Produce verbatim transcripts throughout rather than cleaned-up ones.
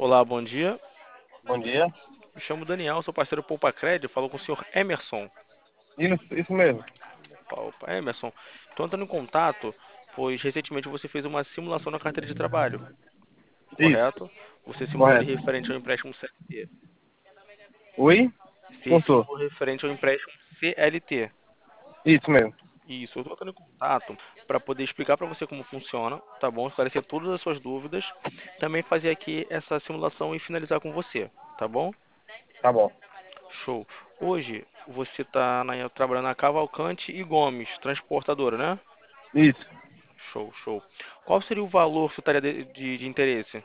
Olá, bom dia. Bom dia. Me chamo Daniel, sou parceiro Poupa Cred. Falo com o senhor Emerson. Isso, isso mesmo. Opa, opa, Emerson, estou entrando em contato, pois recentemente você fez uma simulação na carteira de trabalho, Isso, correto? Você simulou ali correto. referente ao empréstimo C L T. Oi? Você Cortou. simulou referente ao empréstimo C L T. Isso mesmo. Isso, eu estou entrando em contato para poder explicar para você como funciona, tá bom? Esclarecer todas as suas dúvidas. Também fazer aqui essa simulação e finalizar com você, tá bom? Tá bom. Show. Hoje você está trabalhando na Cavalcante e Gomes, transportadora, né? Isso. Show, show. Qual seria o valor que você estaria de, de, de interesse?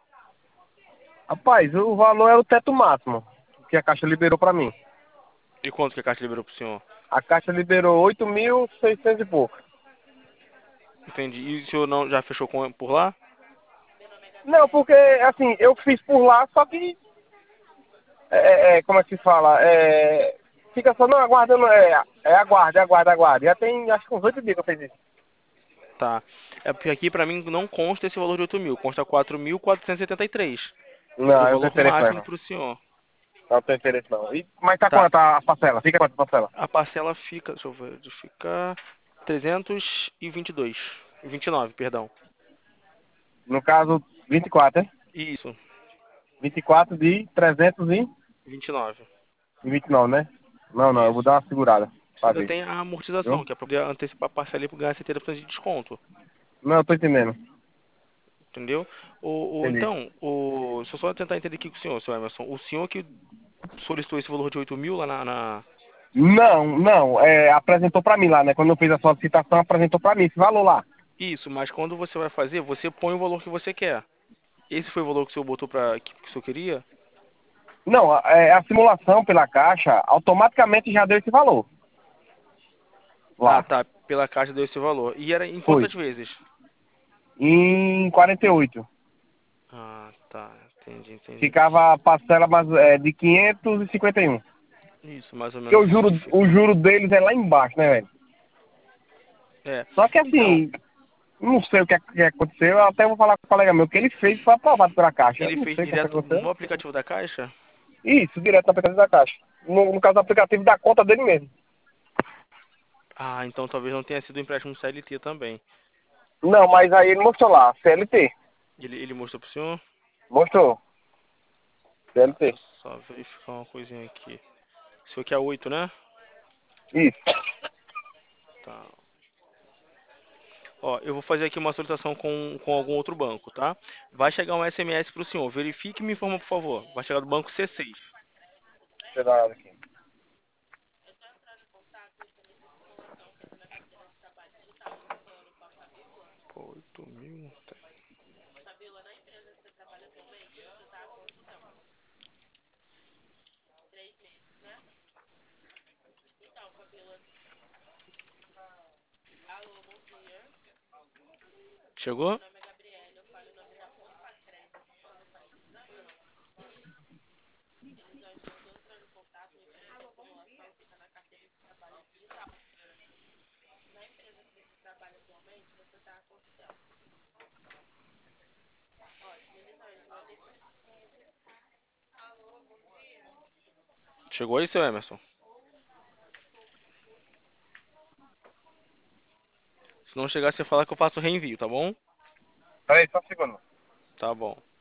Rapaz, o valor é o teto máximo que a Caixa liberou pra mim. E quanto que a Caixa liberou para o senhor? A Caixa liberou oito mil seiscentos e pouco. Entendi. E o senhor não já fechou com, por lá? Não, porque, assim, eu fiz por lá, só que, é, é, é, como é que se fala? É, fica só, não, aguardando, é, é aguarde, aguarde, aguarde. Já tem, acho que uns oito dias que eu fiz isso. Tá. É porque aqui para mim não consta esse valor de oito mil, consta quatro mil quatrocentos e setenta e três. Não, Seria o eu não tenho valor interesse máximo não. para o senhor. Não tenho interesse não. E, mas tá Tá. quanto a parcela? Fica quanto a parcela? A parcela fica, deixa eu ver, fica trezentos e vinte e dois. vinte e nove, perdão. No caso, vinte e quatro, hein? Isso, vinte e quatro de trezentos e vinte e nove. vinte e nove, né? Não, não, eu vou Isso. dar uma segurada pra Ainda ver. tem a Viu? amortização, que é para poder antecipar a parcela e ganhar setenta por cento de desconto. Não, eu tô entendendo. Entendeu? O, o, Entendi. então, o, deixa eu só tentar entender aqui com o senhor, senhor Emerson. O senhor que solicitou esse valor de oito mil lá na, na- Não, não, é, apresentou pra mim lá, né? Quando eu fiz a solicitação, apresentou pra mim esse valor lá. Isso, mas quando você vai fazer, você põe o valor que você quer. Esse foi o valor que o senhor botou para que, que o senhor queria? Não, a- é, a simulação pela Caixa automaticamente já deu esse valor Ah, lá. tá. Pela caixa deu esse valor. E era em Foi. quantas vezes? Em quarenta e oito. Ah, tá. Entendi, entendi. Ficava a parcela mais, é, de quinhentos e cinquenta e um. Isso, mais ou Porque o menos isso juro, que o fica. juro deles é lá embaixo, né, velho? É. Só que Então, assim, não sei o que, é- que aconteceu, eu até vou falar com o colega meu, que ele fez foi aprovado pela Caixa. Eu ele não fez sei o que direto aconteceu. no aplicativo da Caixa? Isso, direto no aplicativo da Caixa. No, no caso do aplicativo da conta dele mesmo. Ah, então talvez não tenha sido um empréstimo C L T também. Não, mas aí ele mostrou lá, C L T. Ele, ele mostrou pro senhor? Mostrou, Tá, deixa eu C L T. só verificar uma coisinha aqui. O senhor quer oito, né? Isso. Tá. Ó, eu vou fazer aqui uma solicitação com, com algum outro banco, tá? Vai chegar um S M S pro senhor. Verifique e me informa, por favor. Vai chegar do banco C seis. Deixa eu dar uma olhada aqui. Pô, oito mil. Tá. Chegou? Chegou aí, seu Emerson? Se não chegar, você fala que eu faço reenvio, tá bom? Peraí, só um segundo. Tá bom.